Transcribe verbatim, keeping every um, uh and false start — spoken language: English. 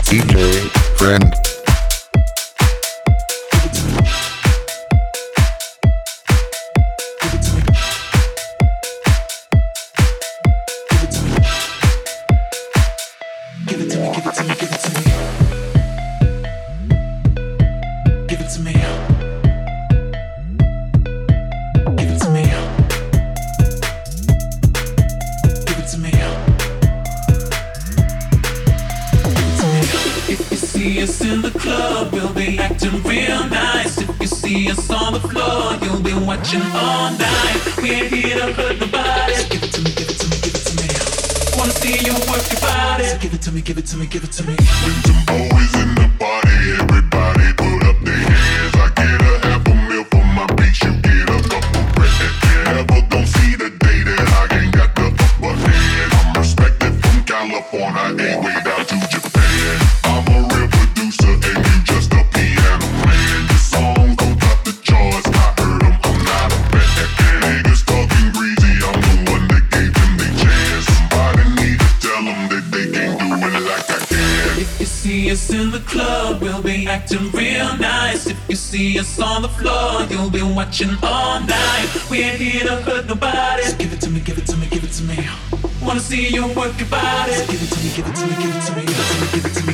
D J Friend. Watching all night, we ain't here to hurt nobody. So give it to me, give it to me, give it to me. Wanna see you work your body. So give it to me, give it to me, give it to me. When some boys in the party, everybody put up their hands. I get a half a meal for my beats, you get a couple bread. Never don't see the day that I ain't got the upper hand. I'm respected from California, ain't way down to Japan. I'm a real producer and you just a piano man. The song gon' top the charts, I heard 'em, I'm not a fan. Niggas talking greasy, I'm the one that gave them their chance. Somebody need to tell them that they can't do it like I can. If you see us in the club, we'll be acting real nice. If you see us on the floor, you'll be watching all night. We ain't here to hurt nobody. So give it to me, give it to me, give it to me. Wanna see you work your body. So give it to me, give it to me, give it to me, give it to me, give it to me.